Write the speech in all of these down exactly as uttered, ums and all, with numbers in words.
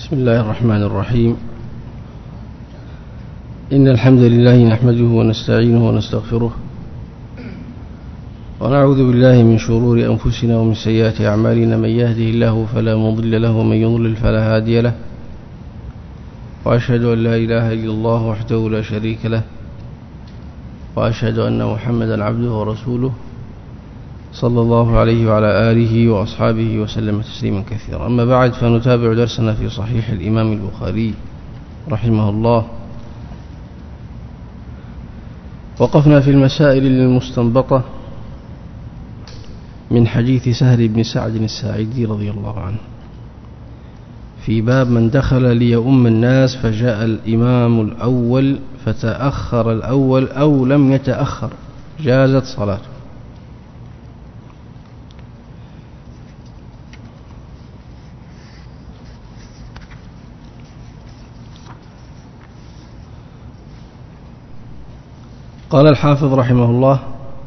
بسم الله الرحمن الرحيم. إن الحمد لله نحمده ونستعينه ونستغفره ونعوذ بالله من شرور أنفسنا ومن سيئات أعمالنا. من يهده الله فلا مضل له ومن يضلل فلا هادي له، وأشهد أن لا إله إلا الله وحده لا شريك له، وأشهد أن محمدا عبده ورسوله صلى الله عليه وعلى آله وأصحابه وسلم تسليما كثيرا. أما بعد، فنتابع درسنا في صحيح الإمام البخاري رحمه الله. وقفنا في المسائل المستنبطة من حديث سهل بن سعد الساعدي رضي الله عنه في باب من دخل ليؤم الناس فجاء الإمام الأول فتأخر الأول أو لم يتأخر جازت صلاته. قال الحافظ رحمه الله: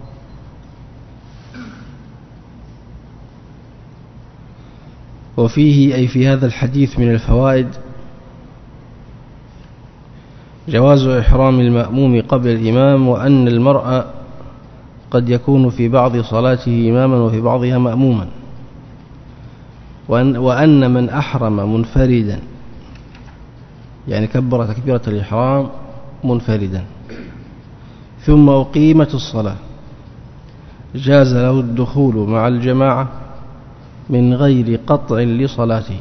وفيه أي في هذا الحديث من الفوائد جواز إحرام المأموم قبل الإمام، وأن المرء قد يكون في بعض صلاته إماما وفي بعضها مأموما، وأن, وأن من أحرم منفردا يعني كبر تكبيرة الإحرام منفردا ثم أقيمت الصلاة جاز له الدخول مع الجماعة من غير قطع لصلاته.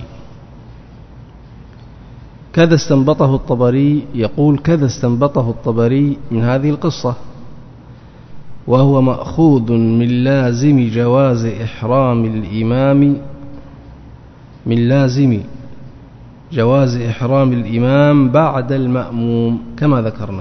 كذا استنبطه الطبري، يقول كذا استنبطه الطبري من هذه القصة، وهو مأخوذ من لازم جواز إحرام الإمام من لازم جواز إحرام الإمام بعد المأموم كما ذكرنا.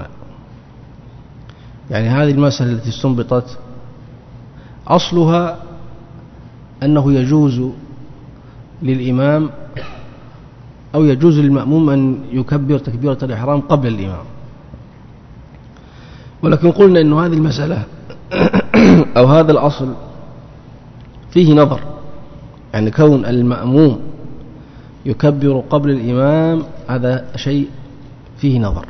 يعني هذه المسألة التي استنبطت أصلها أنه يجوز للإمام أو يجوز للمأموم أن يكبر تكبيرة الإحرام قبل الإمام، ولكن قلنا أن هذه المسألة أو هذا الأصل فيه نظر، يعني كون المأموم يكبر قبل الإمام هذا شيء فيه نظر.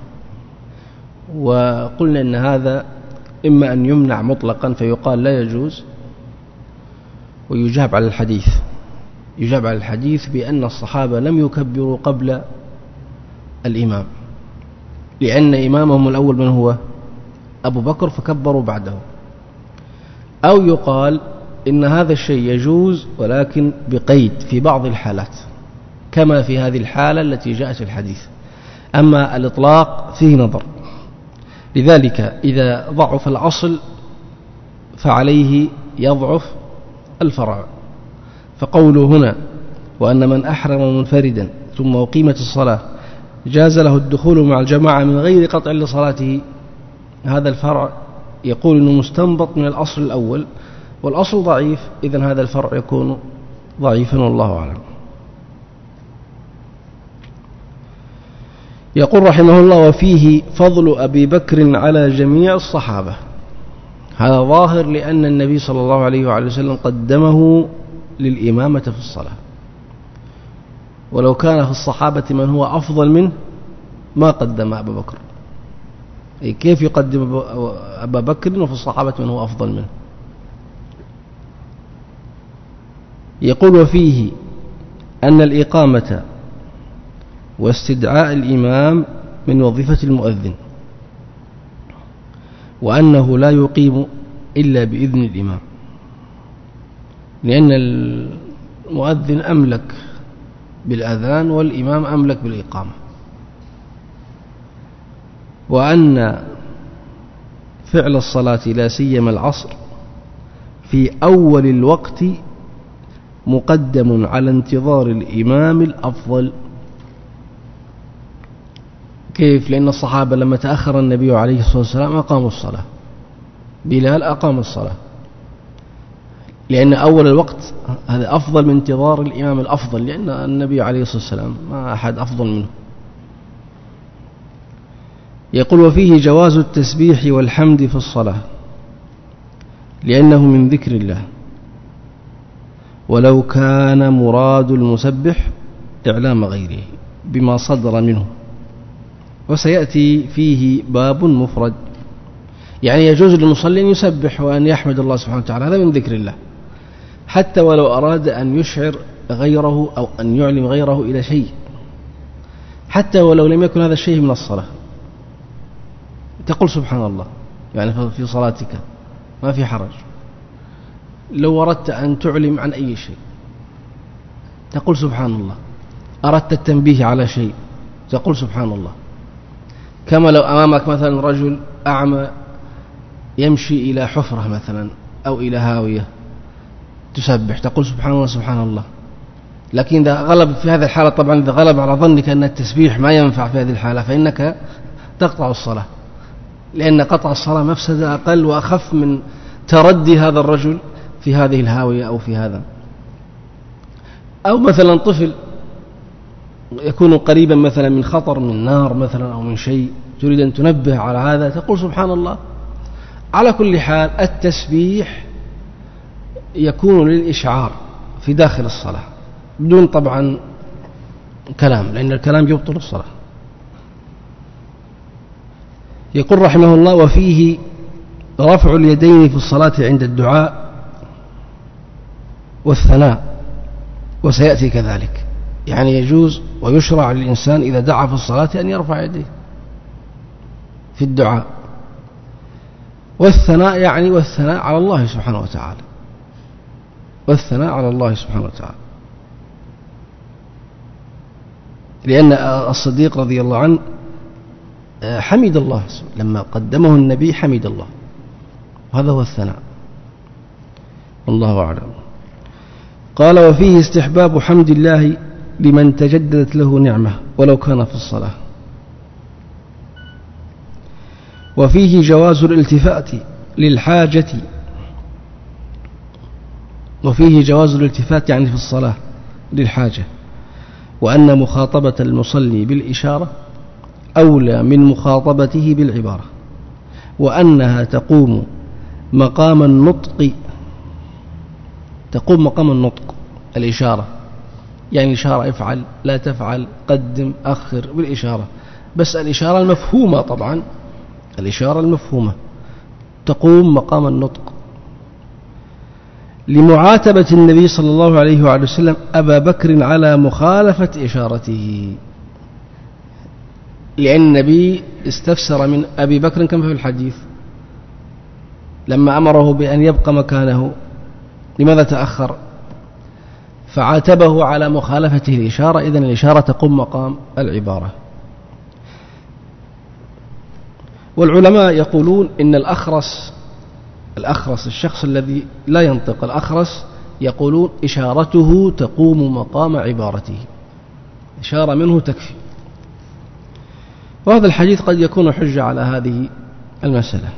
وقلنا أن هذا إما أن يمنع مطلقا فيقال لا يجوز، ويجاب على الحديث يجاب على الحديث بأن الصحابة لم يكبروا قبل الإمام، لأن إمامهم الأول من هو أبو بكر فكبروا بعده. أو يقال إن هذا الشيء يجوز ولكن بقيد في بعض الحالات كما في هذه الحالة التي جاءت في الحديث، أما الإطلاق فيه نظر. لذلك إذا ضعف الأصل فعليه يضعف الفرع. فقوله هنا وأن من أحرم منفردا ثم أقيمت الصلاة جاز له الدخول مع الجماعة من غير قطع لصلاته، هذا الفرع يقول أنه مستنبط من الأصل الأول، والأصل ضعيف، إذن هذا الفرع يكون ضعيفا والله أعلم. يقول رحمه الله: وفيه فضل أبي بكر على جميع الصحابة. هذا ظاهر لأن النبي صلى الله عليه وعلى وسلم قدمه للإمامة في الصلاة، ولو كان في الصحابة من هو أفضل منه ما قدم أبا بكر. أي كيف يقدم أبا بكر وفي الصحابة من هو أفضل منه؟ يقول: وفيه أن الإقامة واستدعاء الإمام من وظيفة المؤذن، وأنه لا يقيم إلا بإذن الإمام، لأن المؤذن أملك بالأذان والإمام أملك بالإقامة. وأن فعل الصلاة لا سيما العصر في أول الوقت مقدم على انتظار الإمام الأفضل. كيف؟ لأن الصحابة لما تأخر النبي عليه الصلاة والسلام أقاموا الصلاة، بلال أقام الصلاة، لأن أول الوقت هذا أفضل من انتظار الإمام الأفضل، لأن النبي عليه الصلاة والسلام ما أحد أفضل منه. يقول: وفيه جواز التسبيح والحمد في الصلاة لأنه من ذكر الله، ولو كان مراد المسبح إعلام غيره، بما صدر منه. وسيأتي فيه باب مفرد، يعني يجوز للمصلي أن يسبح وأن يحمد الله سبحانه وتعالى، هذا من ذكر الله، حتى ولو أراد أن يشعر غيره أو أن يعلم غيره إلى شيء، حتى ولو لم يكن هذا الشيء من الصلاة، تقول سبحان الله يعني في صلاتك ما في حرج. لو أردت أن تعلم عن أي شيء تقول سبحان الله، أردت التنبيه على شيء تقول سبحان الله. كما لو أمامك مثلا رجل أعمى يمشي إلى حفرة مثلا أو إلى هاوية تسبح تقول سبحان الله سبحان الله. لكن إذا غلب في هذه الحالة، طبعا إذا غلب على ظنك أن التسبيح ما ينفع في هذه الحالة فإنك تقطع الصلاة، لأن قطع الصلاة مفسدة أقل وأخف من تردي هذا الرجل في هذه الهاوية أو في هذا. أو مثلا طفل يكون قريبا مثلا من خطر من نار مثلا أو من شيء، تريد أن تنبه على هذا تقول سبحان الله. على كل حال التسبيح يكون للإشعار في داخل الصلاة بدون طبعا كلام، لأن الكلام يبطل الصلاة. يقول رحمه الله: وفيه رفع اليدين في الصلاة عند الدعاء والثناء، وسيأتي كذلك، يعني يجوز ويشرع للإنسان إذا دعا في الصلاة أن يرفع يديه في الدعاء. والثناء يعني والثناء على الله سبحانه وتعالى، والثناء على الله سبحانه وتعالى، لأن الصديق رضي الله عنه حمد الله لما قدمه النبي، حمد الله، وهذا هو الثناء. والله أعلم. قال: وفيه استحباب حمد الله لمن تجددت له نعمة ولو كان في الصلاة. وفيه جواز الالتفات للحاجة، وفيه جواز الالتفات يعني في الصلاة للحاجة، وأن مخاطبة المصلي بالإشارة أولى من مخاطبته بالعبارة، وأنها تقوم مقام النطق، تقوم مقام النطق الإشارة، يعني الإشارة افعل لا تفعل قدم أخر بالإشارة، بس الإشارة المفهومة، طبعا الإشارة المفهومة تقوم مقام النطق. لمعاتبة النبي صلى الله عليه وعلى وسلم أبا بكر على مخالفة إشارته، لأن النبي استفسر من أبي بكر كما في الحديث لما أمره بأن يبقى مكانه لماذا تأخر، فعاتبه على مخالفته الإشارة. إذن الإشارة تقوم مقام العبارة. والعلماء يقولون إن الأخرس الأخرس الشخص الذي لا ينطق، الأخرس، يقولون إشارته تقوم مقام عبارته، إشارة منه تكفي. وهذا الحديث قد يكون حجة على هذه المسألة.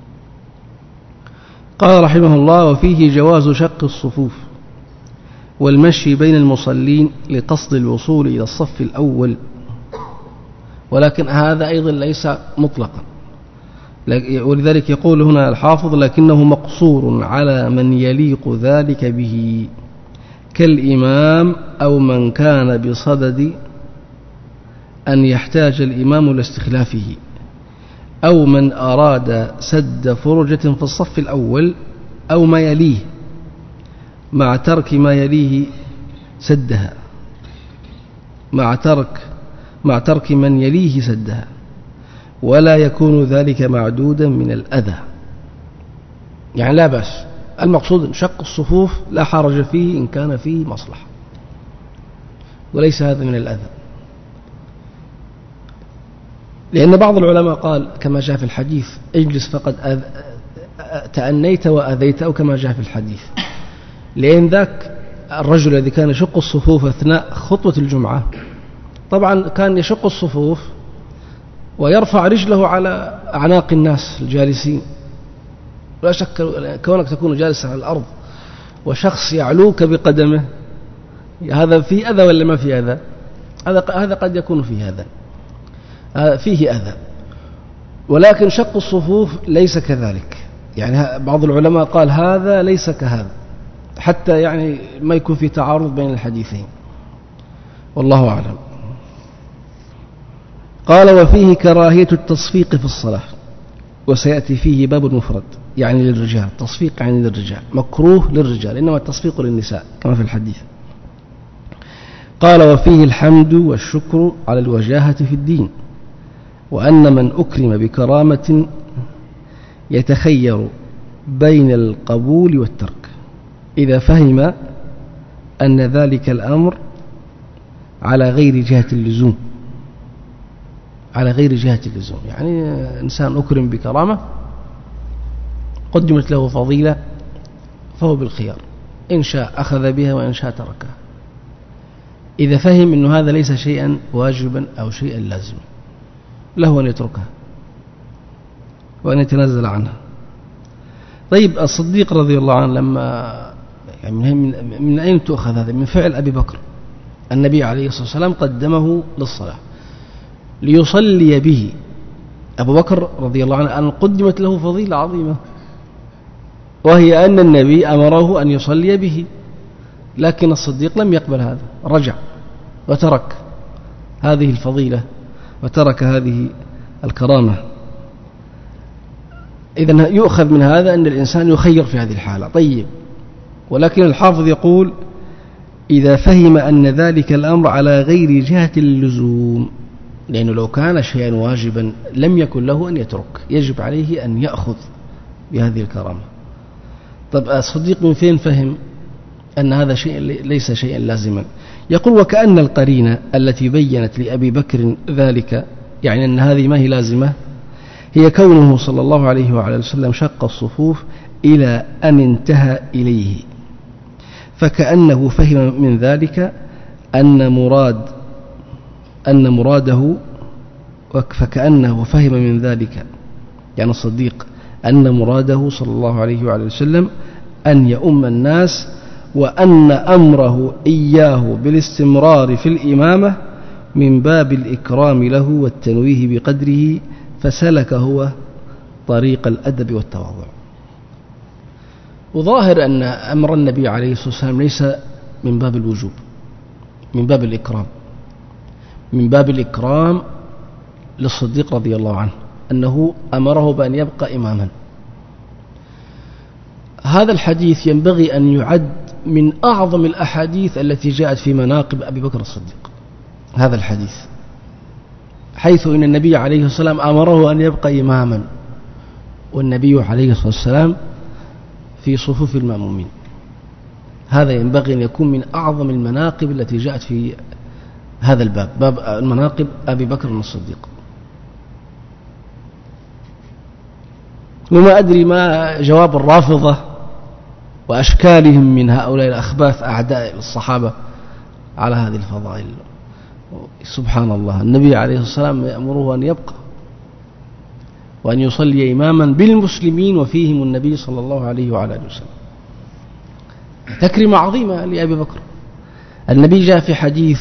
قال رحمه الله: وفيه جواز شق الصفوف والمشي بين المصلين لقصد الوصول إلى الصف الأول، ولكن هذا أيضا ليس مطلقا، ولذلك يقول هنا الحافظ: لكنه مقصور على من يليق ذلك به كالإمام أو من كان بصدد أن يحتاج الإمام لاستخلافه، أو من أراد سد فرجة في الصف الأول أو ما يليه مع ترك ما يليه سدها، مع ترك مع ترك من يليه سدها، ولا يكون ذلك معدودا من الأذى، يعني لا بأس. المقصود شق الصفوف لا حرج فيه إن كان فيه مصلحة، وليس هذا من الأذى، لأن بعض العلماء قال كما جاء في الحديث: اجلس فقد أذ... تأنيت وأذيت، أو كما جاء في الحديث، لأن ذاك الرجل الذي كان يشق الصفوف أثناء خطبة الجمعة طبعا كان يشق الصفوف ويرفع رجله على أعناق الناس الجالسين، لا شك كونك تكون جالسا على الأرض وشخص يعلوك بقدمه، هذا فيه أذى ولا ما فيه أذى؟ هذا هذا قد يكون فيه أذى، فيه أذى. ولكن شق الصفوف ليس كذلك، يعني بعض العلماء قال هذا ليس كهذا، حتى يعني ما يكون في تعارض بين الحديثين، والله أعلم. قال وفيه كراهية التصفيق في الصلاة، وسيأتي فيه باب المفرد يعني للرجال، تصفيق يعني للرجال، مكروه للرجال، إنما التصفيق للنساء كما في الحديث. قال وفيه الحمد والشكر على الوجاهة في الدين، وأن من أكرم بكرامة يتخير بين القبول والترك إذا فهم أن ذلك الأمر على غير جهة اللزوم، على غير جهة اللزوم، يعني إنسان أكرم بكرامة قدمت له فضيلة فهو بالخيار، إن شاء أخذ بها وإن شاء تركها، إذا فهم أن هذا ليس شيئا واجبا أو شيئا لازما له أن يتركها وأن يتنزل عنها. طيب الصديق رضي الله عنه لما يعني من, من أين تؤخذ هذا؟ من فعل أبي بكر. النبي عليه الصلاة والسلام قدمه للصلاة ليصلي به. أبو بكر رضي الله عنه أن قدمت له فضيلة عظيمة، وهي أن النبي أمره أن يصلي به، لكن الصديق لم يقبل هذا، رجع وترك هذه الفضيلة وترك هذه الكرامة. إذن يؤخذ من هذا أن الإنسان يخير في هذه الحالة. طيب، ولكن الحافظ يقول إذا فهم أن ذلك الأمر على غير جهة اللزوم، لأنه لو كان شيئا واجبا لم يكن له أن يترك، يجب عليه أن يأخذ بهذه الكرامة. طب الصديق من فين فهم أن هذا شيء ليس شيئا لازما؟ يقول وكأن القرينة التي بينت لأبي بكر ذلك، يعني أن هذه ما هي لازمة، هي كونه صلى الله عليه وعلى وسلم شق الصفوف إلى أن انتهى إليه، فكأنه فهم من ذلك أن مراد أن مراده فكأنه فهم من ذلك يعني الصديق أن مراده صلى الله عليه وعلى وسلم أن يؤم الناس، وأن أمره إياه بالاستمرار في الإمامة من باب الإكرام له والتنويه بقدره، فسلك هو طريق الأدب والتواضع. وظاهر أن أمر النبي عليه الصلاة والسلام ليس من باب الوجوب، من باب الإكرام، من باب الإكرام للصديق رضي الله عنه، أنه أمره بأن يبقى إماما. هذا الحديث ينبغي أن يعد من أعظم الأحاديث التي جاءت في مناقب أبي بكر الصديق. هذا الحديث حيث إن النبي عليه الصلاة والسلام أمره أن يبقى إماما، والنبي عليه الصلاة والسلام في صفوف المأمومين. هذا ينبغي أن يكون من أعظم المناقب التي جاءت في هذا الباب، باب المناقب أبي بكر الصديق. وما أدري ما جواب الرافضة وأشكالهم من هؤلاء الأخباث أعداء الصحابة على هذه الفضائل. سبحان الله، النبي عليه الصلاة والسلام يأمره أن يبقى وأن يصلي إماما بالمسلمين وفيهم النبي صلى الله عليه وعلى آله وسلم. تكريمة عظيمة لأبي بكر. النبي جاء في حديث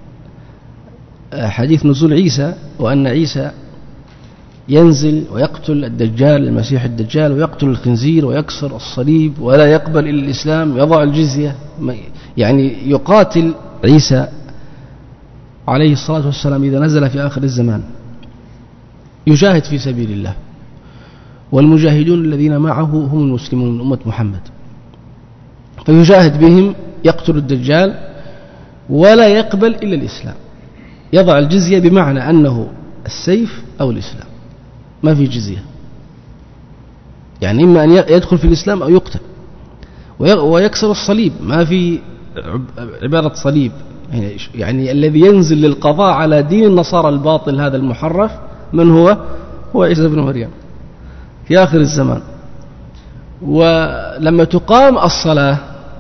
حديث نزول عيسى، وأن عيسى ينزل ويقتل الدجال المسيح الدجال، ويقتل الخنزير ويكسر الصليب ولا يقبل إلا الإسلام، يضع الجزية، يعني يقاتل عيسى عليه الصلاة والسلام إذا نزل في آخر الزمان، يجاهد في سبيل الله، والمجاهدون الذين معه هم المسلمون من أمة محمد، فيجاهد بهم، يقتل الدجال ولا يقبل إلا الإسلام، يضع الجزية بمعنى أنه السيف أو الإسلام، ما في جزية، يعني إما أن يدخل في الإسلام أو يقتل، ويكسر الصليب، ما في عبارة صليب، يعني الذي ينزل للقضاء على دين النصارى الباطل هذا المحرف من هو؟ هو عيسى بن مريم في آخر الزمان. ولما تقام الصلاة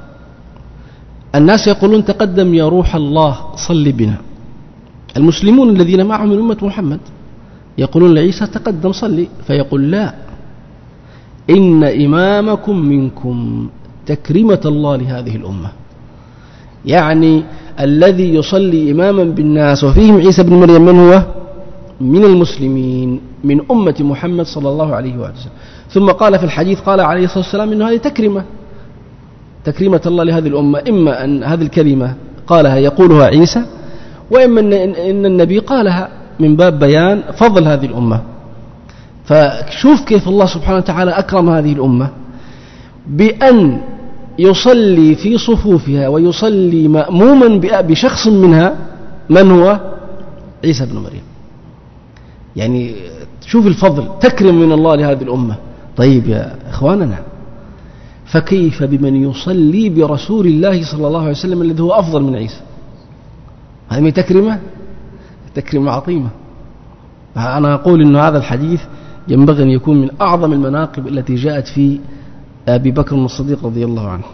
الناس يقولون تقدم يا روح الله صل بنا، المسلمون الذين معهم من أمة محمد يقولون لعيسى تقدم صلي، فيقول لا، إن إمامكم منكم تكريمة الله لهذه الأمة، يعني الذي يصلي إماما بالناس وفيهم عيسى بن مريم من هو؟ من المسلمين من أمة محمد صلى الله عليه وسلم. ثم قال في الحديث، قال عليه الصلاة والسلام إنه هذه تكريمة تكريمة الله لهذه الأمة، إما أن هذه الكلمة قالها يقولها عيسى، وإما أن النبي قالها من باب بيان فضل هذه الأمة. فشوف كيف الله سبحانه وتعالى أكرم هذه الأمة بأن يصلي في صفوفها ويصلي مأموما بشخص منها من هو عيسى بن مريم. يعني شوف الفضل، تكرم من الله لهذه الأمة. طيب يا إخواننا، فكيف بمن يصلي برسول الله صلى الله عليه وسلم الذي هو أفضل من عيسى؟ هذه من تكرمة، تكرمة عظيمة. أنا أقول أن هذا الحديث ينبغي أن يكون من أعظم المناقب التي جاءت في أبي بكر الصديق رضي الله عنه.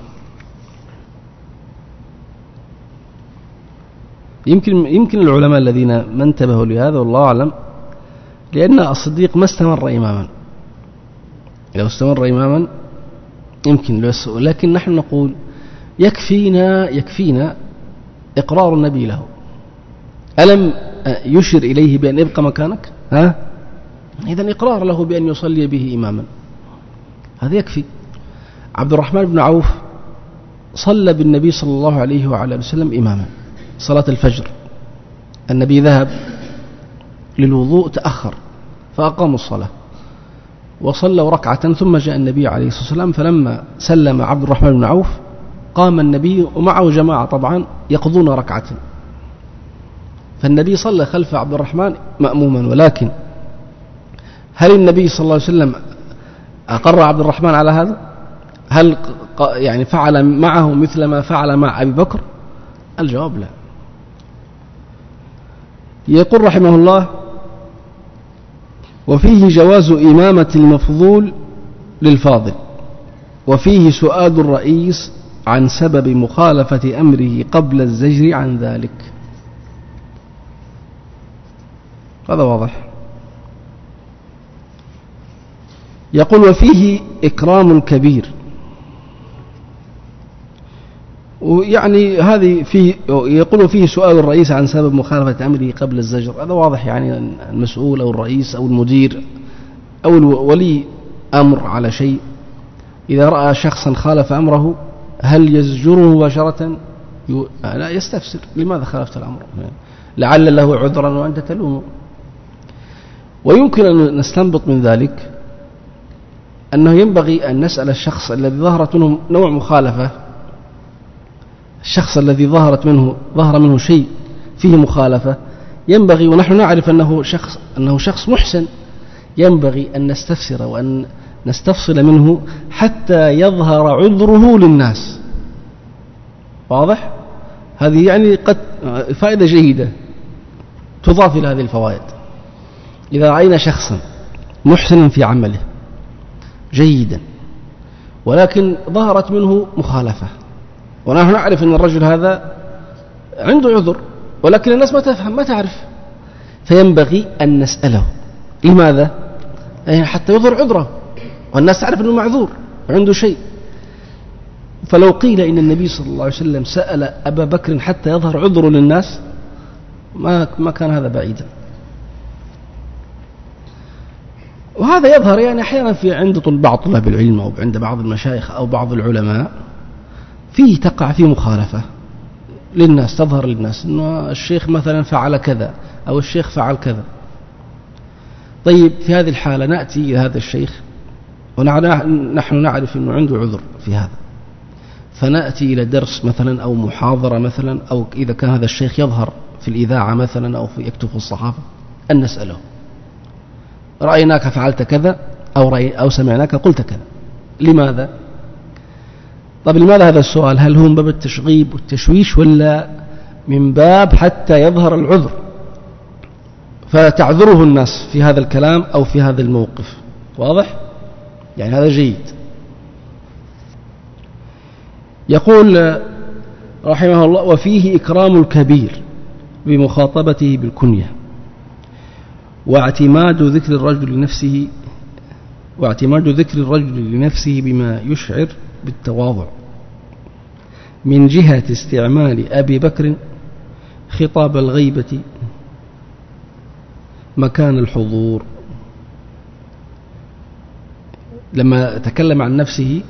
يمكن يمكن العلماء الذين ما انتبهوا لهذا والله أعلم، لأن الصديق ما استمر إماما. لو استمر إماما يمكن، لكن نحن نقول يكفينا يكفينا إقرار النبي له. ألم يشر إليه بأن ابقى مكانك؟ ها؟ إذن إقرار له بأن يصلي به إماما، هذا يكفي. عبد الرحمن بن عوف صلى بالنبي صلى الله عليه وعلى وسلم إماما صلاة الفجر. النبي ذهب للوضوء تأخر فأقاموا الصلاة وصلوا ركعة، ثم جاء النبي عليه الصلاة والسلام، فلما سلم عبد الرحمن بن عوف قام النبي ومعه جماعة طبعا يقضون ركعة، فالنبي صلى خلف عبد الرحمن مأموما. ولكن هل النبي صلى الله عليه وسلم أقر عبد الرحمن على هذا؟ هل يعني فعل معه مثل ما فعل مع أبي بكر؟ الجواب لا. يقول رحمه الله: وفيه جواز إمامة المفضول للفاضل، وفيه سؤال الرئيس عن سبب مخالفة أمره قبل الزجر عن ذلك. هذا واضح. يقول: وفيه إكرام الكبير، ويعني هذه فيه، يقول فيه سؤال الرئيس عن سبب مخالفة أمره قبل الزجر. هذا واضح، يعني المسؤول أو الرئيس أو المدير أو الولي أمر على شيء، إذا رأى شخصا خالف أمره هل يزجره مباشرة؟ لا، يستفسر: لماذا خالفت الأمر؟ لعل له عذرا وأنت تلومه. ويمكن أن نستنبط من ذلك أنه ينبغي أن نسأل الشخص الذي ظهرت منه نوع مخالفة، الشخص الذي ظهرت منه ظهر منه شيء فيه مخالفة، ينبغي، ونحن نعرف أنه شخص أنه شخص محسن، ينبغي أن نستفسر وأن نستفصل منه حتى يظهر عذره للناس. واضح؟ هذه يعني قد فائدة جيدة تضاف إلى هذه الفوائد. إذا رأينا شخصا محسنا في عمله جيدا، ولكن ظهرت منه مخالفة، ونحن نعرف أن الرجل هذا عنده عذر، ولكن الناس ما تفهم ما تعرف، فينبغي أن نسأله. لماذا؟ يعني حتى يظهر عذره والناس تعرف أنه معذور عنده شيء. فلو قيل إن النبي صلى الله عليه وسلم سأل أبا بكر حتى يظهر عذره للناس ما ما كان هذا بعيدا. وهذا يظهر يعني أحيانا في عند بعض طلاب العلم أو عند بعض المشايخ أو بعض العلماء، فيه تقع فيه مخالفة للناس، تظهر للناس أنه الشيخ مثلا فعل كذا أو الشيخ فعل كذا. طيب في هذه الحالة نأتي إلى هذا الشيخ ونحن نعرف أنه عنده عذر في هذا، فنأتي إلى درس مثلا أو محاضرة مثلا، أو إذا كان هذا الشيخ يظهر في الإذاعة مثلا أو في يكتب في الصحافة، أن نسأله: رأيناك فعلت كذا أو, رأي أو سمعناك قلت كذا، لماذا؟ طب لماذا هذا السؤال؟ هل هو من باب التشغيب والتشويش ولا من باب حتى يظهر العذر فتعذره الناس في هذا الكلام أو في هذا الموقف؟ واضح؟ يعني هذا جيد. يقول رحمه الله: وفيه إكرام الكبير بمخاطبته بالكنية، واعتماد ذكر الرجل لنفسه واعتماد ذكر الرجل لنفسه بما يشعر بالتواضع، من جهة استعمال أبي بكر خطاب الغيبة مكان الحضور. لما تكلم عن نفسه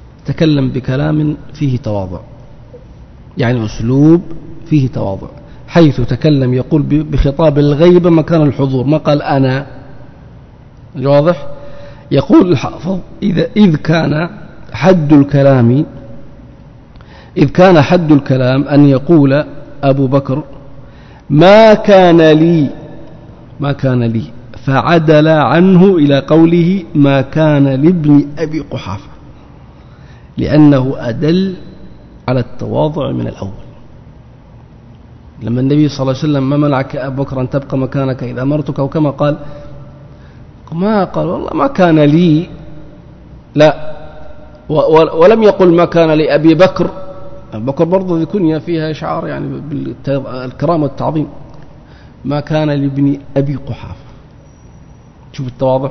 تكلم بكلام فيه تواضع، يعني أسلوب فيه تواضع، حيث تكلم يقول بخطاب الغيبة مكان الحضور، ما قال أنا. واضح؟ يقول الحافظ إذا إذ كان حد الكلام إذ كان حد الكلام أن يقول أبو بكر ما كان لي ما كان لي فعدل عنه إلى قوله ما كان لابن أبي قحافة، لأنه أدل على التواضع من الأول. لما النبي صلى الله عليه وسلم ما منعك أبو بكر أن تبقى مكانك إذا أمرتك، أو كما قال ما قال والله ما كان لي، لا، ولم يقل ما كان لأبي بكر. أبي بكر برضو ذي كنية فيها إشعار يعني بالكرامة والتعظيم. ما كان لابن أبي قحافة. شوف التواضع.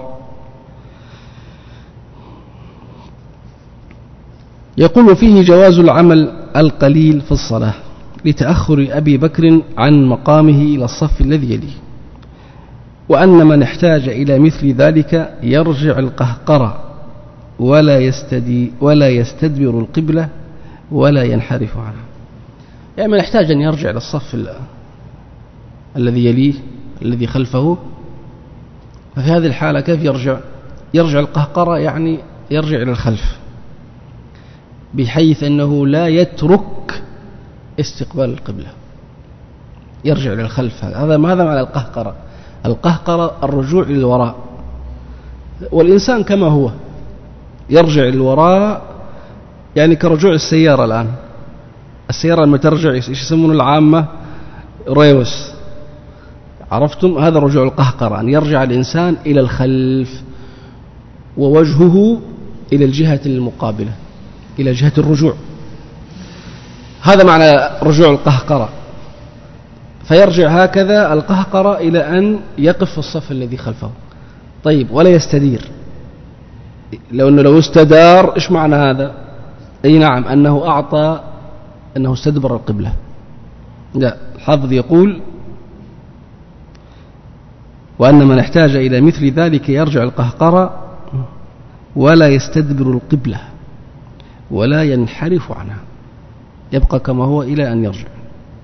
يقول فيه جواز العمل القليل في الصلاة لتأخر أبي بكر عن مقامه إلى الصف الذي يليه، وأن من احتاج إلى مثل ذلك يرجع القهقرة ولا يستدي ولا يستدبر القبلة ولا ينحرف عنها. يعني من احتاج أن يرجع للصف الذي يليه الذي خلفه، ففي هذه الحالة كيف يرجع؟ يرجع القهقرة، يعني يرجع إلى الخلف، بحيث أنه لا يترك استقبال القبلة، يرجع إلى الخلف. هذا ماذا معنى القهقرة؟ القهقرة الرجوع إلى الوراء، والإنسان كما هو يرجع إلى الوراء، يعني كرجوع السيارة. الآن السيارة لما ترجع إيش يسمونه العامة؟ ريوس. عرفتم؟ هذا رجوع القهقرة، أن يرجع الإنسان إلى الخلف ووجهه إلى الجهة المقابلة، إلى جهة الرجوع. هذا معنى رجوع القهقرة. فيرجع هكذا القهقرة إلى أن يقف في الصف الذي خلفه. طيب، ولا يستدير، لو أنه لو استدار إيش معنى هذا؟ أي نعم، أنه أعطى أنه استدبر القبلة. لا، الحافظ يقول وأن من احتاج إلى مثل ذلك يرجع القهقرة ولا يستدبر القبلة ولا ينحرف عنها، يبقى كما هو إلى أن يرجع.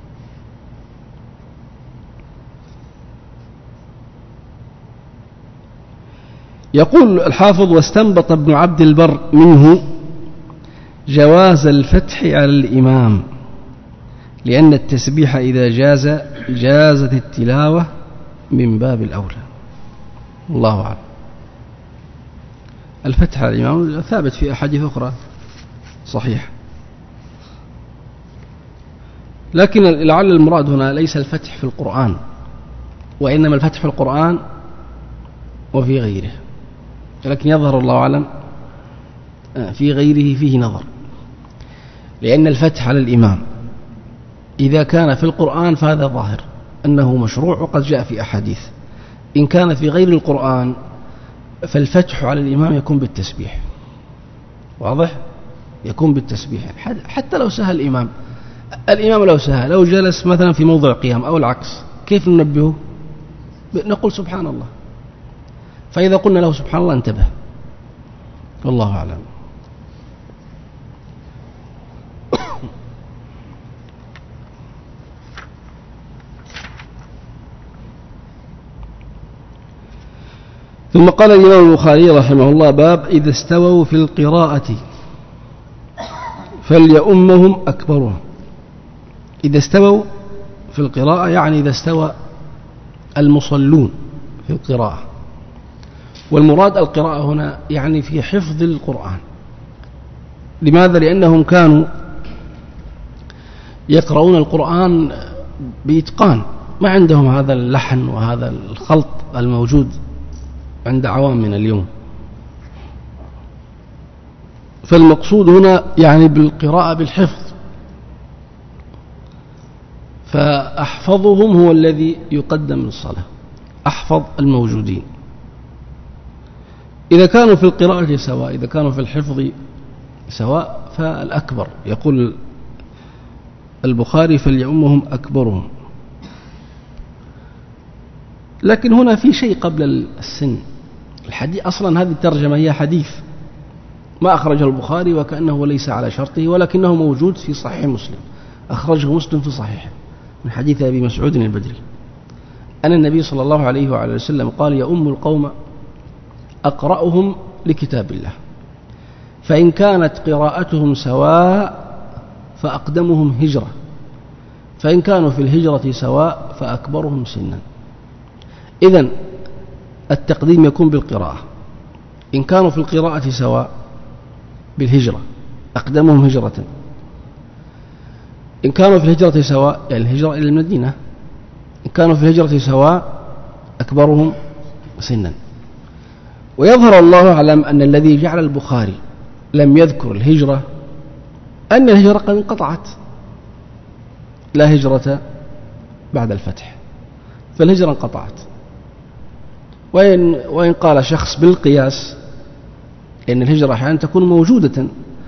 يقول الحافظ واستنبط ابن عبد البر منه جواز الفتح على الإمام، لأن التسبيح إذا جاز جازت التلاوة من باب الأولى. الله أعلم. الفتح على الإمام ثابت في أحاديث أخرى صحيح، لكن لعل المراد هنا ليس الفتح في القرآن، وإنما الفتح في القرآن وفي غيره، لكن يظهر الله أعلم في غيره فيه نظر، لأن الفتح على الإمام إذا كان في القرآن فهذا ظاهر أنه مشروع وقد جاء في أحاديث. إن كان في غير القرآن فالفتح على الإمام يكون بالتسبيح. واضح؟ يكون بالتسبيح حتى لو سهى الإمام. الإمام لو سهى، لو جلس مثلا في موضع قيام أو العكس، كيف ننبهه؟ نقول سبحان الله. فإذا قلنا له سبحان الله انتبه. والله أعلم. ثم قال الإمام البخاري رحمه الله باب إذا استووا في القراءة فليؤمهم أكبرهم. إذا استووا في القراءة يعني إذا استوى المصلون في القراءة، والمراد القراءة هنا يعني في حفظ القرآن. لماذا؟ لأنهم كانوا يقرؤون القرآن بإتقان، ما عندهم هذا اللحن وهذا الخلط الموجود عند عوامنا اليوم. فالمقصود هنا يعني بالقراءة بالحفظ، فأحفظهم هو الذي يقدم للصلاة، أحفظ الموجودين. إذا كانوا في القراءة سواء، إذا كانوا في الحفظ سواء فالأكبر. يقول البخاري فليؤمهم أكبرهم. لكن هنا في شيء قبل السن. الحديث أصلا هذه الترجمة هي حديث ما أخرجه البخاري وكأنه ليس على شرطه، ولكنه موجود في صحيح مسلم، أخرجه مسلم في صحيحه من حديث أبي مسعود البدري أن النبي صلى الله عليه وعلى وسلم قال: يؤم القوم أقرأهم لكتاب الله، فإن كانت قراءتهم سواء فأقدمهم هجرة، فإن كانوا في الهجرة سواء فأكبرهم سنا. إذن التقديم يكون بالقراءة، إن كانوا في القراءة سواء بالهجرة أقدمهم هجرة، إن كانوا في الهجرة سواء يعني الهجرة إلى المدينة، إن كانوا في الهجرة سواء أكبرهم سنا. ويظهر الله أعلم أن الذي جعل البخاري لم يذكر الهجرة أن الهجرة قد انقطعت، لا هجرة بعد الفتح، فالهجرة انقطعت. وإن, وإن قال شخص بالقياس إن الهجرة أحيانا تكون موجودة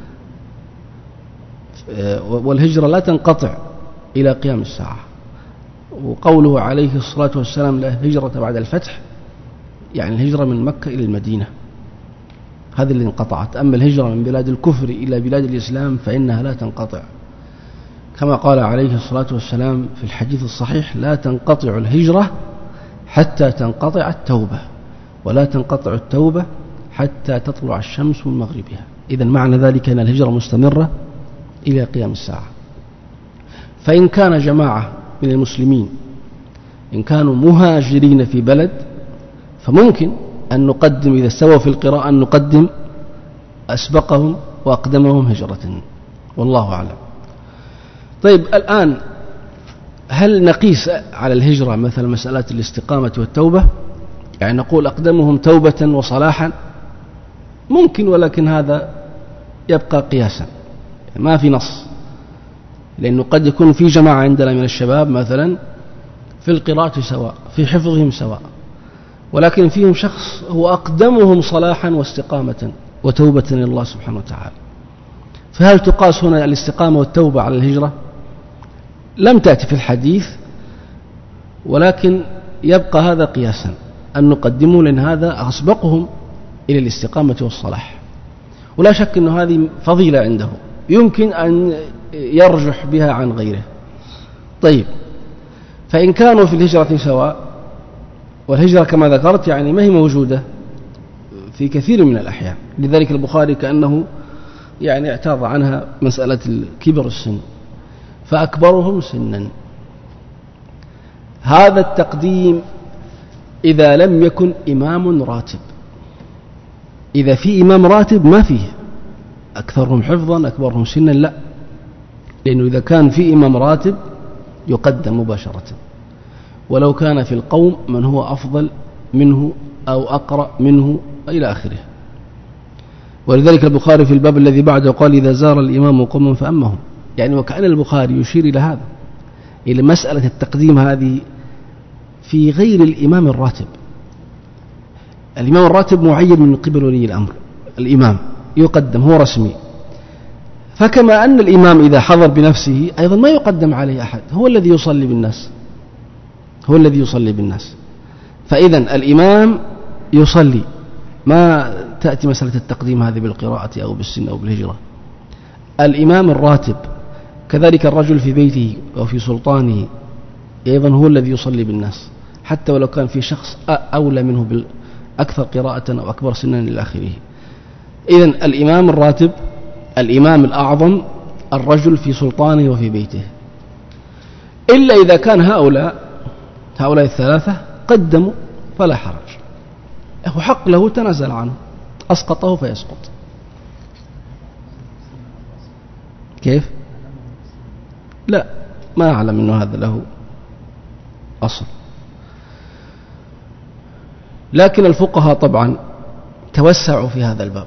والهجرة لا تنقطع إلى قيام الساعة، وقوله عليه الصلاة والسلام لا هجرة بعد الفتح يعني الهجرة من مكة إلى المدينة، هذه اللي انقطعت. أما الهجرة من بلاد الكفر إلى بلاد الإسلام فإنها لا تنقطع، كما قال عليه الصلاة والسلام في الحديث الصحيح: لا تنقطع الهجرة حتى تنقطع التوبة، ولا تنقطع التوبة حتى تطلع الشمس من مغربها. إذن معنى ذلك أن الهجرة مستمرة إلى قيام الساعة. فإن كان جماعة من المسلمين إن كانوا مهاجرين في بلد فممكن أن نقدم إذا استووا في القراءة أن نقدم أسبقهم وأقدمهم هجرة، والله أعلم. طيب الآن هل نقيس على الهجرة مثل مسألة الاستقامة والتوبة، يعني نقول أقدمهم توبة وصلاحا؟ ممكن، ولكن هذا يبقى قياسا، ما في نص، لأنه قد يكون في جماعة عندنا من الشباب مثلا في القراءة سواء، في حفظهم سواء، ولكن فيهم شخص هو أقدمهم صلاحا واستقامة وتوبة إلى الله سبحانه وتعالى، فهل تقاس هنا الاستقامة والتوبة على الهجرة؟ لم تأتي في الحديث، ولكن يبقى هذا قياسا أن نقدمه، لأن هذا أسبقهم إلى الاستقامة والصلاح، ولا شك أن هذه فضيلة عنده يمكن أن يرجح بها عن غيره. طيب، فإن كانوا في الهجرة سواء، والهجرة كما ذكرت يعني ما هي موجودة في كثير من الأحيان، لذلك البخاري كأنه يعني اعتاض عنها مسألة كبر السن، فأكبرهم سنا. هذا التقديم إذا لم يكن إمام راتب، إذا في إمام راتب ما فيه أكثرهم حفظا أكبرهم سنا، لا، لأنه إذا كان في إمام راتب يقدم مباشرة، ولو كان في القوم من هو أفضل منه أو أقرأ منه إلى آخره. ولذلك البخاري في الباب الذي بعده قال: إذا زار الإمام قوم فأمهم، يعني وكأن البخاري يشير إلى هذا، إلى مسألة التقديم هذه في غير الإمام الراتب. الإمام الراتب معين من قبل ولي الأمر، الإمام يقدم، هو رسمي، فكما أن الإمام إذا حضر بنفسه أيضا ما يقدم عليه أحد، هو الذي يصلي بالناس، هو الذي يصلي بالناس. فإذن الإمام يصلي، ما تأتي مسألة التقديم هذه بالقراءة أو بالسن أو بالهجرة. الإمام الراتب كذلك الرجل في بيته أو في سلطانه أيضا هو الذي يصلي بالناس، حتى ولو كان في شخص أولى منه أكثر قراءة أو أكبر سنا إلى آخره. إذن الإمام الراتب، الإمام الأعظم، الرجل في سلطانه وفي بيته، إلا إذا كان هؤلاء هؤلاء الثلاثة قدموا فلا حرج، هو حق له تنازل عنه، أسقطه فيسقط. كيف؟ لا، ما أعلم أنه هذا له أصل، لكن الفقهاء طبعا توسعوا في هذا الباب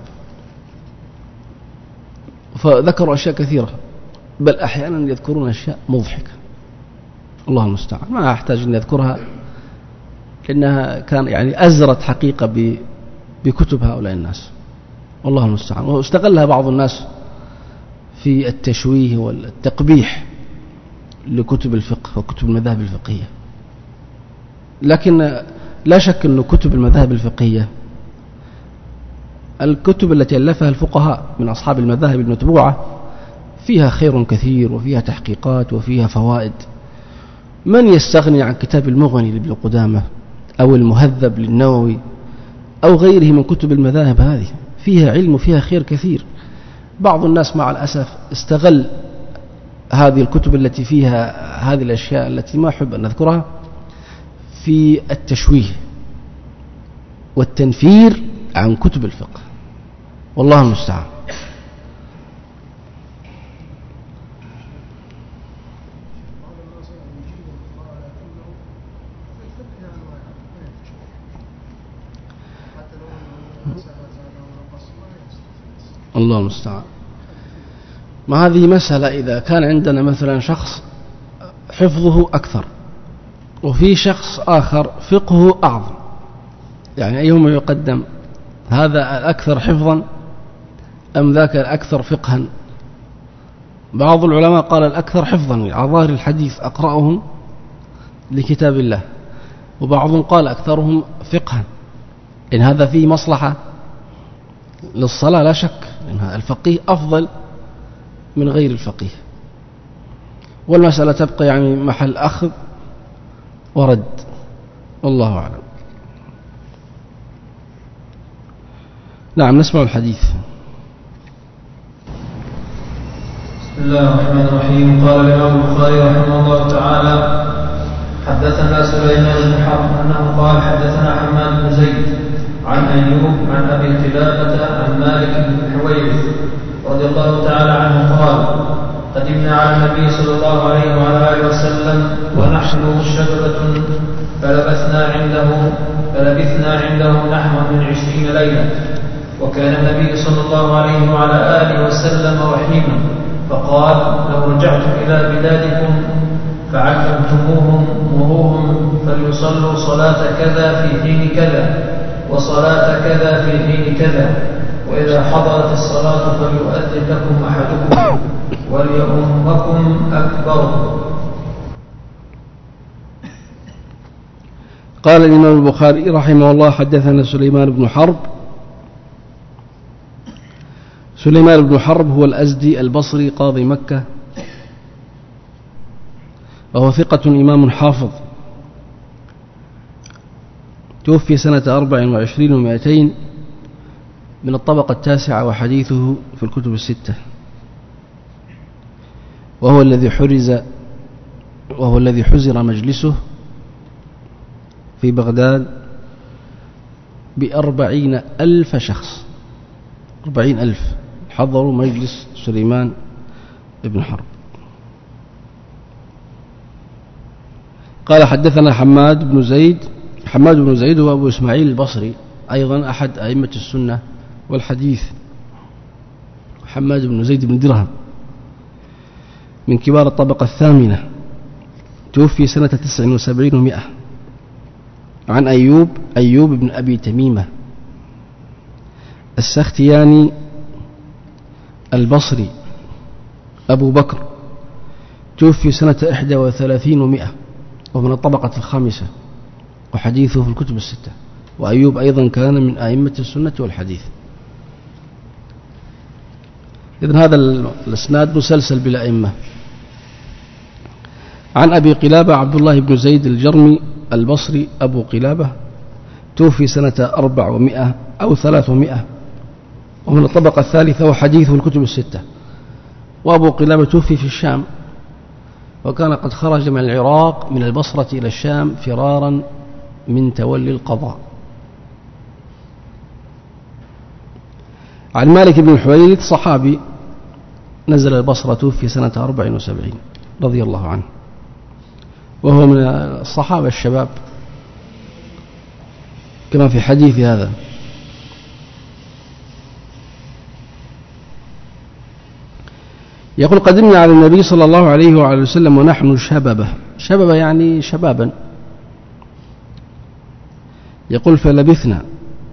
فذكروا أشياء كثيرة، بل أحيانا يذكرون أشياء مضحكة، الله المستعان، ما أحتاج أن يذكرها لأنها كان يعني أزرت حقيقة بكتب هؤلاء الناس، والله المستعان. واستغلها بعض الناس في التشويه والتقبيح لكتب الفقه وكتب المذاهب الفقهية. لكن لا شك أن كتب المذاهب الفقهية، الكتب التي ألفها الفقهاء من أصحاب المذاهب المتبوعة، فيها خير كثير وفيها تحقيقات وفيها فوائد، من يستغني عن كتاب المغني لابن قدامة أو المهذب للنووي أو غيره من كتب المذاهب؟ هذه فيها علم وفيها خير كثير. بعض الناس مع الأسف استغل هذه الكتب التي فيها هذه الأشياء التي ما أحب أن أذكرها في التشويه والتنفير عن كتب الفقه، والله المستعان. الله المستعان. ما هذه مسألة، إذا كان عندنا مثلا شخص حفظه أكثر وفي شخص آخر فقهه أعظم، يعني أيهما يقدم، هذا الأكثر حفظا أم ذاك الأكثر فقها؟ بعض العلماء قال الأكثر حفظا على ظاهر الحديث أقرأهم لكتاب الله، وبعضهم قال أكثرهم فقها، إن هذا فيه مصلحة للصلاة لا شك، إن الفقيه أفضل من غير الفقيه، والمسألة تبقى يعني محل أخذ ورد، والله أعلم. نعم، نسمع الحديث. بسم الله الرحمن الرحيم. قال الإمام البخاري رحمه الله تعالى: حدثنا سليمان بن حرب أنه قال حدثنا حماد بن زيد عن أيوب عن أبي قلابة عن مالك بن الحويرث رضي الله تعالى عنه قال: قدمنا على النبي صلى الله عليه وعلى آله وسلم ونحن شببة فلبثنا عنده فلبثنا عنده نحو من عشرين ليلة، وكان النبي صلى الله عليه وعلى آله وسلم رحيما، فقال: لو رجعت إلى بلادكم فعلمتموهم مروهم فليصلوا صلاة كذا في حين كذا وصلاة كذا في حين كذا، وإذا حضرت الصلاة فليؤذن لكم أحدكم وليؤمكم أكبر. قال الإمام البخاري رحمه الله: حدثنا سليمان بن حرب. سليمان بن حرب هو الأزدي البصري قاضي مكة، وهو ثقة إمام حافظ، توفي سنة أربع وعشرين ومائتين من الطبقة التاسعة، وحديثه في الكتب الستة، وهو الذي حرز وهو الذي حزر مجلسه في بغداد بأربعين ألف شخص، أربعين ألف حضروا مجلس سليمان بن حرب. قال: حدثنا حماد بن زيد. حماد بن زيد هو أبو إسماعيل البصري، أيضا أحد أئمة السنة والحديث. حماد بن زيد بن درهم من كبار الطبقة الثامنة، توفي سنة تسع وسبعين ومائة. عن أيوب أيوب بن أبي تميمة السختياني البصري أبو بكر، توفي سنة إحدى وثلاثين ومائة، ومن الطبقة الخامسة، وحديثه في الكتب الستة. وأيوب أيضا كان من أئمة السنة والحديث. إذن هذا الإسناد مسلسل بالأئمة. عن أبي قلابة عبد الله بن زيد الجرمي البصري أبو قلابة، توفي سنة أربع ومائة أو ثلاث ومائة، ومن الطبقة الثالثة، وحديثه الكتب الستة. وأبو قلابة توفي في الشام، وكان قد خرج من العراق من البصرة إلى الشام فرارا من تولي القضاء. عن مالك بن الحويرث صحابي نزل البصرة، توفي سنة أربع وسبعين رضي الله عنه، وهو من الصحابة الشباب كما في حديث هذا. يقول: قدمنا على النبي صلى الله عليه وعلى وسلم ونحن شببة. شببة يعني شبابا. يقول: فلبثنا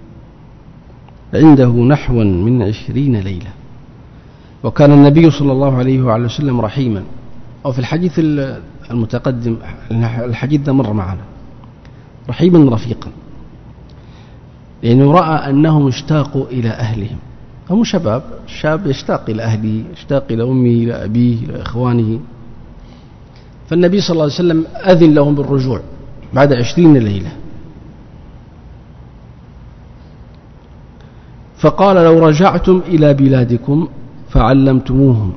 عنده نحوا من عشرين ليلة، وكان النبي صلى الله عليه وعلى وسلم رحيما. أو في الحديث المتقدم، الحديث ده مر معنا، رحيما رفيقا، لأنه رأى أنهم اشتاقوا إلى أهلهم. هم شباب، الشاب يشتاق إلى أهله، يشتاق إلى أمه، إلى أبيه، إلى إخوانه، فالنبي صلى الله عليه وسلم أذن لهم بالرجوع بعد عشرين ليلة، فقال لو رجعتم إلى بلادكم فعلمتموهم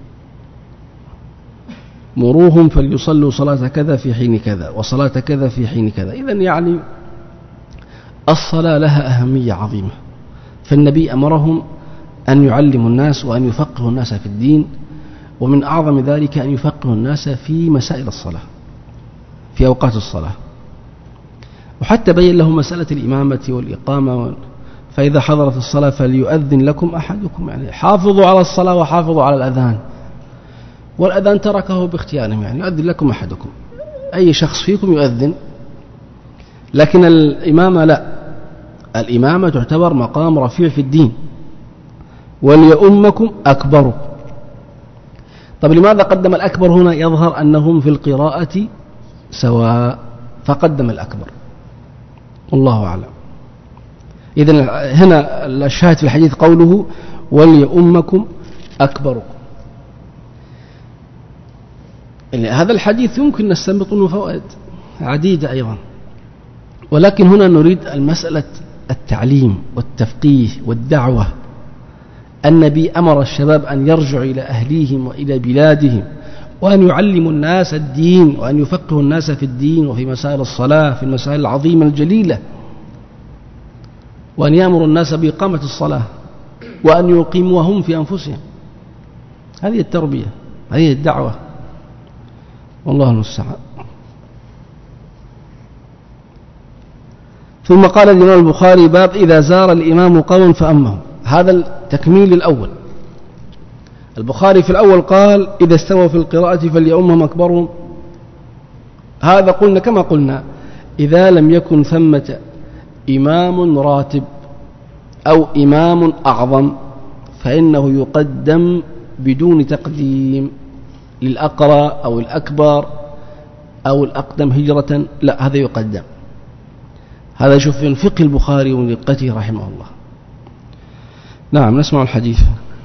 مروهم فليصلوا صلاة كذا في حين كذا وصلاة كذا في حين كذا. إذن يعني الصلاة لها أهمية عظيمة، فالنبي أمرهم أن يعلموا الناس وأن يفقهوا الناس في الدين، ومن أعظم ذلك أن يفقهوا الناس في مسائل الصلاة في أوقات الصلاة، وحتى بين لهم مسألة الإمامة والإقامة، فإذا حضرت الصلاة فليؤذن لكم أحدكم، يعني حافظوا على الصلاة وحافظوا على الأذان، والأذان تركه باختيارهم، يعني يؤذن لكم أحدكم، أي شخص فيكم يؤذن، لكن الإمامة لا، الإمامة تعتبر مقام رفيع في الدين، وليؤمكم أكبركم. طب لماذا قدم الأكبر هنا؟ يظهر أنهم في القراءة سواء، فقدم الأكبر، والله أعلم. إذن هنا الشاهد في الحديث قوله وليؤمكم أكبركم. هذا الحديث يمكن نستنبط منه فوائد عديدة أيضا، ولكن هنا نريد المسألة التعليم والتفقيه والدعوة. النبي أمر الشباب أن يرجعوا إلى أهليهم وإلى بلادهم، وأن يعلموا الناس الدين، وأن يفقهوا الناس في الدين وفي مسائل الصلاة، في المسائل العظيمة الجليلة، وأن يأمروا الناس بإقامة الصلاة، وأن يقيموهم في أنفسهم. هذه التربية، هذه الدعوة، والله المستعان. ثم قال الإمام البخاري باب إذا زار الإمام قوم فأمهم. هذا التكميل الأول. البخاري في الأول قال إذا استوى في القراءة فليؤمهم أكبرهم، هذا قلنا كما قلنا إذا لم يكن ثمة إمام راتب أو إمام أعظم فإنه يقدم بدون تقديم للأقرى أو الأكبر أو الأقدم هجرة، لا، هذا يقدم. هذا شوف من فقه البخاري ومن دقته رحمه الله. نعم، نسمع الحديث.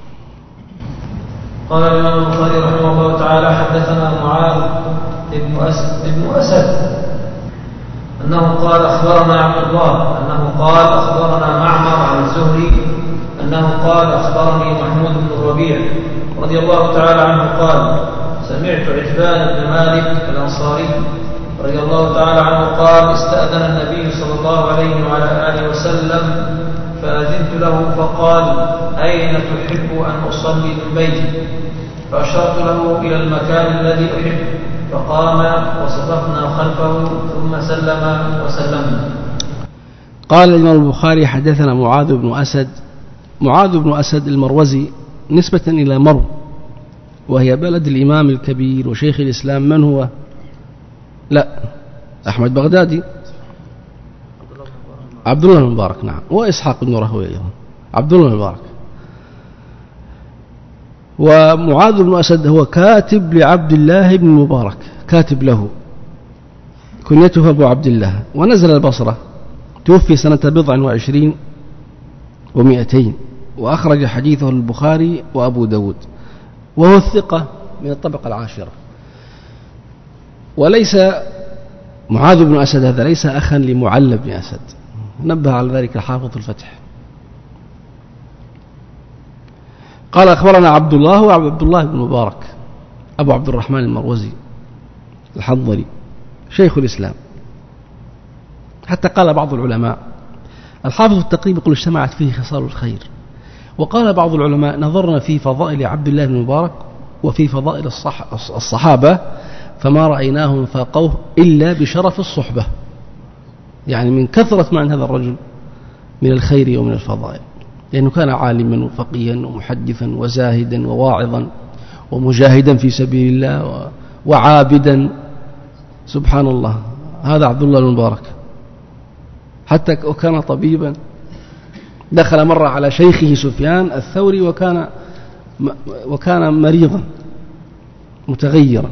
قال الإمام البخاري رحمه الله تعالى حدثنا معاذ بن أسد, بن أسد أنه قال أخبرنا عبد الله أنه قال أخبرنا معمر عن الزهري أنه قال أخبرني محمود بن الربيع رضي الله تعالى عنه قال سمعت عتبان بن مالك الأنصاري رضي الله تعالى عنه قال استأذن النبي صلى الله عليه وعلى آله وسلم فأذنت له فقال أين تحب أن أصلي من بيتي؟ فأشرت له إلى المكان الذي أحب، فقام وصففنا خلفه ثم سلم وسلمنا. قال الإمام البخاري حدثنا معاذ بن أسد. معاذ بن أسد المروزي نسبة إلى مرو، وهي بلد الإمام الكبير وشيخ الإسلام. من هو؟ لا، أحمد بغدادي، عبد الله المبارك، نعم، وإسحاق بن راهويه أيضا، عبد الله المبارك. ومعاذ بن أسد هو كاتب لعبد الله بن المبارك، كاتب له، كنيته أبو عبد الله، ونزل البصرة، توفي سنة بضع وعشرين ومئتين، وأخرج حديثه البخاري وأبو داود، وهو الثقة من الطبقة العاشرة. وليس معاذ بن أسد هذا ليس أخا لمعل بن أسد، نبه على ذلك الحافظ الفتح. قال أخبرنا عبد الله وعبد الله بن مبارك أبو عبد الرحمن المروزي الحنظلي شيخ الإسلام. حتى قال بعض العلماء، الحافظ التقريب يقول اجتمعت فيه خصال الخير. وقال بعض العلماء نظرنا في فضائل عبد الله بن مبارك وفي فضائل الصح الصحابة فما رأيناهم فاقوه إلا بشرف الصحبة، يعني من كثرة ما عند هذا الرجل من الخير ومن الفضائل، لأنه كان عالما وفقيها ومحدثا وزاهدا وواعظا ومجاهدا في سبيل الله وعابدا، سبحان الله. هذا عبد الله المبارك. حتى وكان طبيبا، دخل مرة على شيخه سفيان الثوري وكان وكان مريضا متغيرا،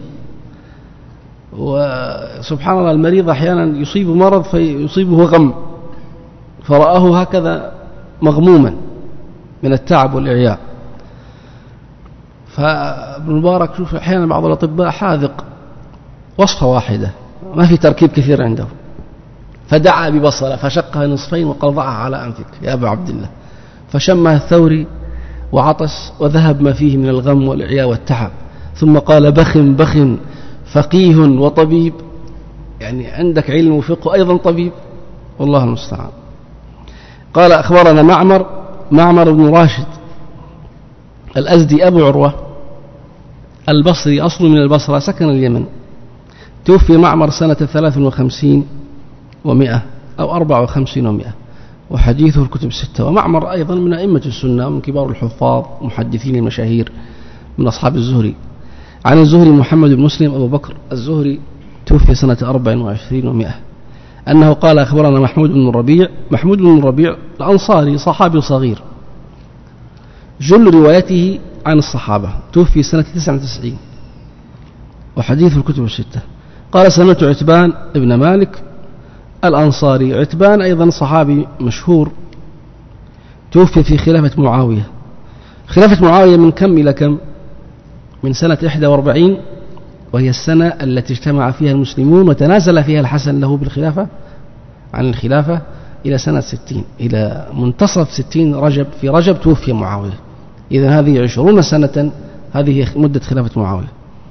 وسبحان الله المريض أحيانا يصيب مرض فيصيبه غم، فرآه هكذا مغموما من التعب والإعياء. فابن مبارك شوف أحيانا بعض الأطباء حاذق وصفة واحدة ما في تركيب كثير عنده. فدعا ببصلة فشقها نصفين وقال ضعها على أنفك يا أبا عبد الله، فشمها الثوري وعطس وذهب ما فيه من الغم والإعياء والتعب، ثم قال بخ بخ فقيه وطبيب، يعني عندك علم وفقه أيضا طبيب، والله المستعان. قال أخبرنا معمر معمر بن راشد الأزدي أبو عروة البصري، أصل من البصرة، سكن اليمن، توفي معمر سنة ثلاث وخمسين ومئة أو أربع وخمسين ومئة، وحديثه الكتب الستة. ومعمر أيضا من أئمة السنة، من كبار الحفاظ محدثين المشاهير من أصحاب الزهري. عن الزهري محمد بن مسلم أبو بكر الزهري، توفي سنة أربع وعشرين ومئة، أنه قال أخبرنا محمود بن الربيع محمود بن الربيع الأنصاري، صحابي صغير، جل روايته عن الصحابة، توفي سنة تسعة وتسعين، وحديث الكتب الستة. قال سمعت عتبان ابن مالك الأنصاري، عتبان أيضا صحابي مشهور، توفي في خلافة معاوية. خلافة معاوية من كم إلى كم؟ من سنة إحدى وأربعين، وهي السنة التي اجتمع فيها المسلمون وتنازل فيها الحسن له بالخلافة عن الخلافة، إلى سنة ستين، إلى منتصف ستين رجب، في رجب توفي معاوية. إذن هذه عشرون سنة، هذه مدة خلافة معاوية.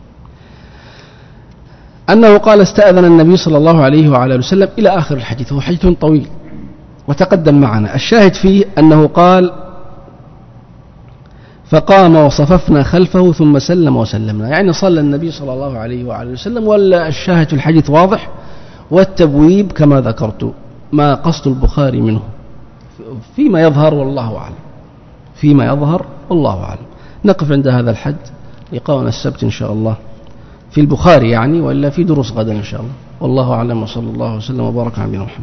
أنه قال استأذن النبي صلى الله عليه وعلى وسلم إلى آخر الحديث، هو حديث طويل وتقدم معنا. الشاهد فيه أنه قال فقام وصففنا خلفه ثم سلم وسلمنا، يعني صلى النبي صلى الله عليه وعلى وسلم. ولا الشاهد في الحديث واضح، والتبويب كما ذكرت ما قصد البخاري منه فيما يظهر والله أعلم، فيما يظهر والله أعلم. نقف عند هذا الحد، لقاءنا السبت إن شاء الله في البخاري يعني، وإلا في دروس غدا إن شاء الله، والله أعلم، وصلى الله وسلم وبارك على نبينا محمد.